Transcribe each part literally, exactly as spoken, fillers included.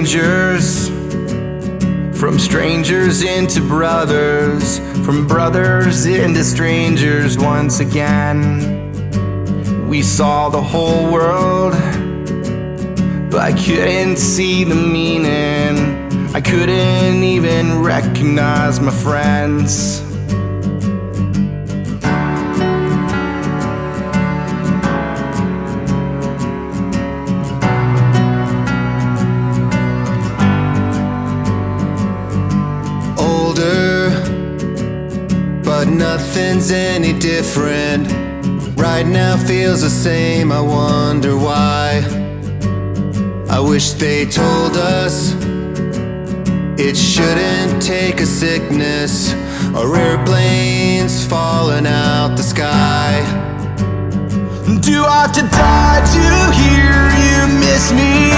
strangers, from strangers into brothers, from brothers into strangers once again. We saw the whole world, but I couldn't see the meaning. I couldn't even recognize my friends. Older, but nothing's any different. Right now feels the same, I wonder why. I wish they told us it shouldn't take a sickness or airplanes falling out the sky. Do I have to die to hear you miss me?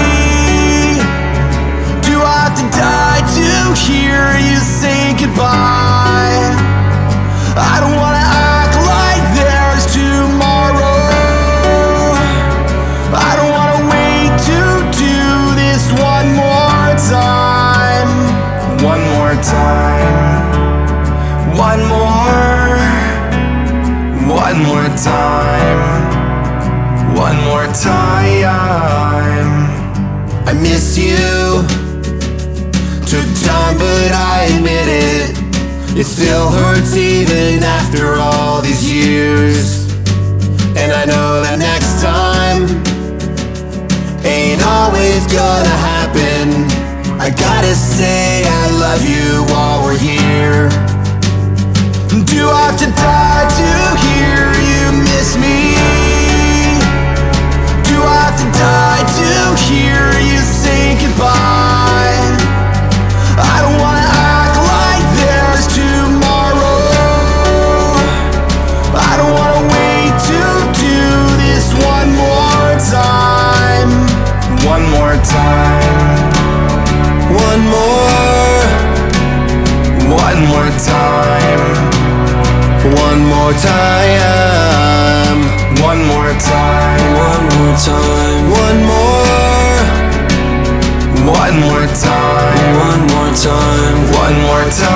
Do I have to die to hear you say goodbye? I don't wanna act like there's tomorrow. I don't wanna wait to do this one more time. One more time. One more. One more time. One more time. I miss you. Took time, but I admit it. It still hurts even after all these years. And I know that next time ain't always gonna happen. I gotta say I love you while we're here. Do I have to die to hear you miss me? Do I have to die to hear you say goodbye? I don't wanna act like there's tomorrow. I don't wanna wait to do this one more time. One more time. One more. One more time. One more time. One more time. One more time. One more. One more time. One more time. One more time.